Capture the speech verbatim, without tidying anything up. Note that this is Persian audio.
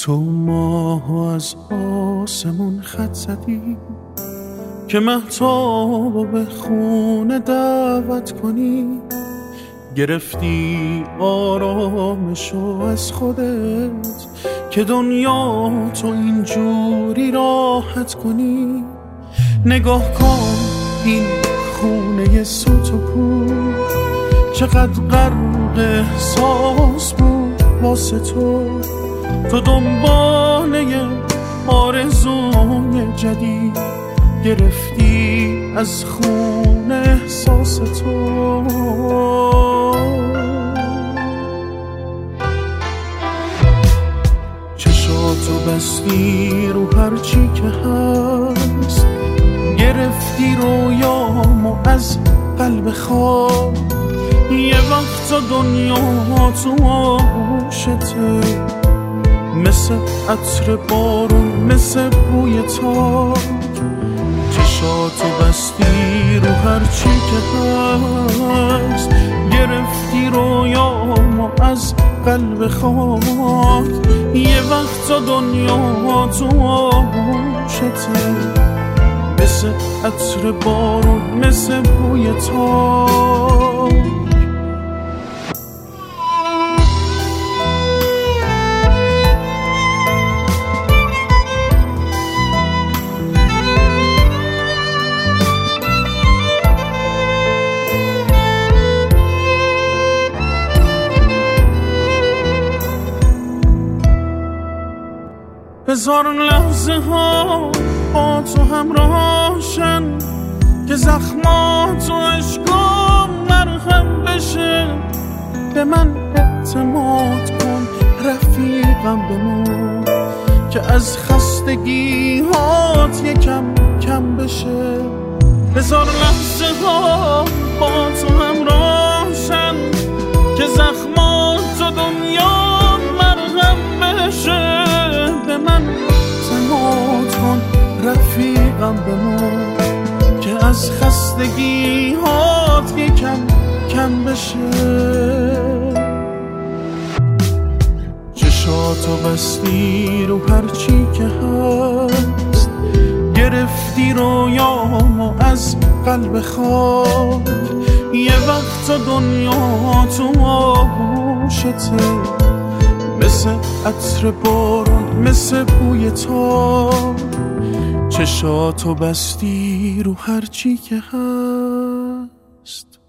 تو ماه از آسمون خط زدی که مهتابو به خونه دعوت کنی، گرفتی آرامشو از خودت که دنیا تو اینجوری راحت کنی. نگاه کن این خونه سوت و کور چقدر غرق احساس بود واسه تو. تو دنباله آرزوی جدید گرفتی از خون احساس تو. چشاتو بستی رو هرچی که هست، گرفتی رویامو از قلب خواب. یه وقت دنیا تو آغوشته، مثل عطر بارون، مثل بوی تاک. چشاتو بستی رو هرچی که هست، گرفتی رویامو از قلب خاک. یه وقت دنیا تو آغوشته، مثل عطر بارون، مثل بوی تاک. هزار لحظه ها با تو همراهشن که زخمات و عشقام مرهم بشه. به من اعتماد کن رفیقم بمون که از خستگی هات یکم کم بشه. هزار لحظه ها با تو همراهشن که زخمات و دنیا مرهم بشه. به من اعتماد کن رفیقم بمون که از خستگی هات یکم کم بشه. چشاتو بستی رو هرچی که هست، گرفتی رویامو از قلب خاک. یه وقت دنیا تو آغوشته، مثل عطر بارون، مثل بوی تاک. چشاتو بستی رو هرچی که هست،